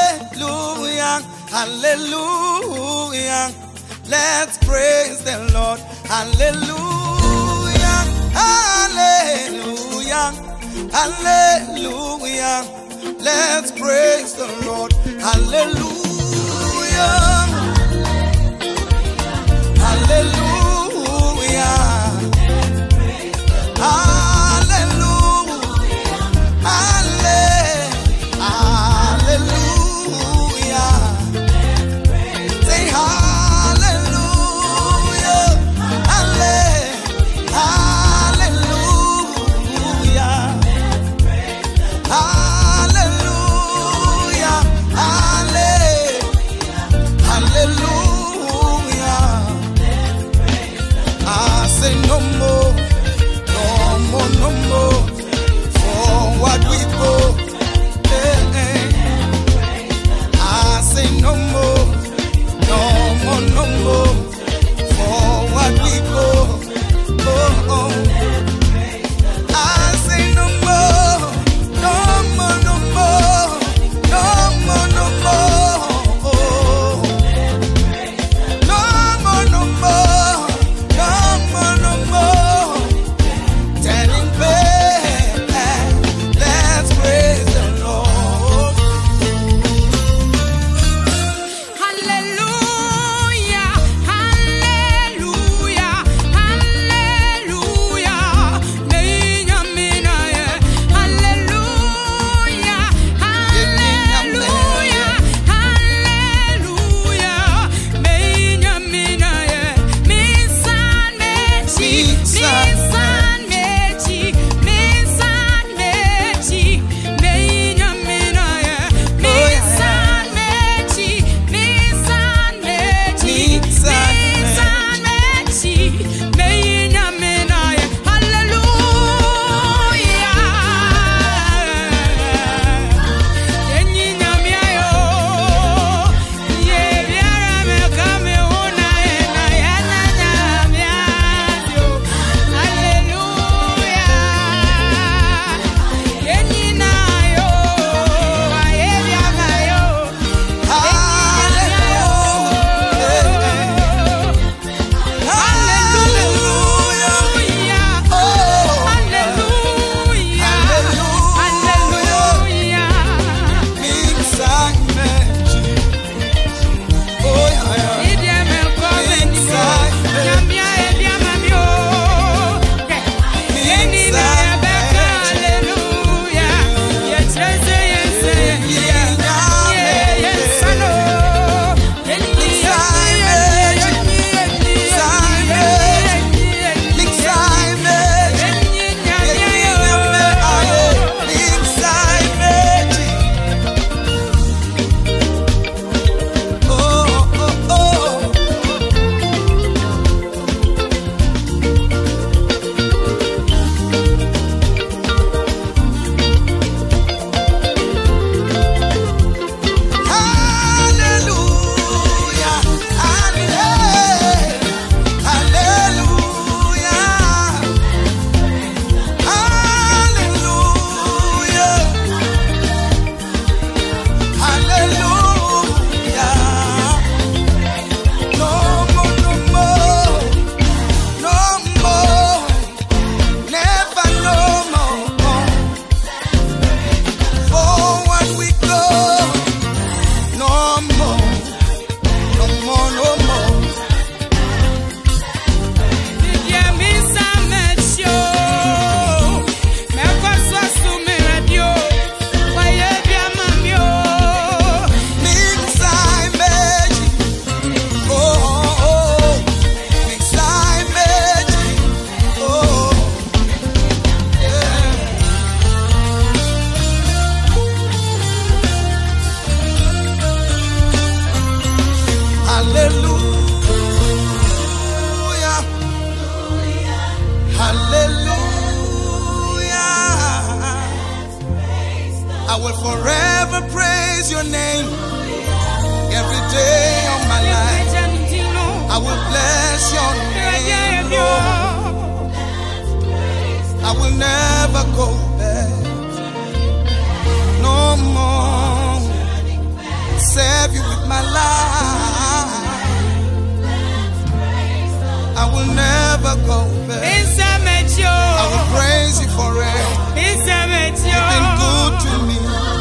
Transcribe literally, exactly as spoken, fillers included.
Hallelujah, hallelujah. Let's praise the Lord. Hallelujah, hallelujah, hallelujah. Let's praise the Lord. Hallelujah, hallelujah, hallelujah, hallelujah. Say hallelujah, hallelujah, hallelujah, hallelujah. I say no more, no more, no more. Forward we go. Eh, eh. I say no more, no more, no more. Forward we go. Oh, oh. I say no more, no more, no more, no more, no more. Oh. No more, no more, no more, no more. Turning back, let's praise the Lord. Hallelujah, hallelujah, hallelujah. Meya mina ye. Hallelujah, hallelujah, hallelujah. Meya mina ye. Misan mechi, misan mechi, misan mechi. Meya mina ye. Misan mechi, misan mechi, misan mechi. Meya mina ye. Hallelujah. Yenyi nyamia yo. Ye biara me kame una ye na ya na nyamia yo. Hallelujah. Yenyi na yo. Ye biara yo. I will forever praise your name every day of my life. I will bless your name, Lord. I will never go back no more. serve you with my life. I will never go back. I will praise you forever. You've been good to me.